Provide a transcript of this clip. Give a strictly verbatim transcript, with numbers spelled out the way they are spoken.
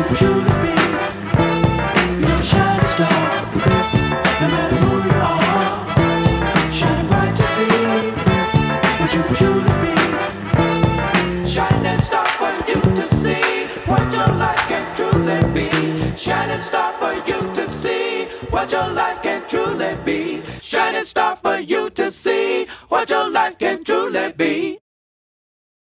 can truly be. You're a shining star, no matter who you are. Shining bright to see what you can truly be. Shining star for you to see what your life can truly be. Shining star for you to see what your life can truly be. Shining star for you to see what your life can truly be.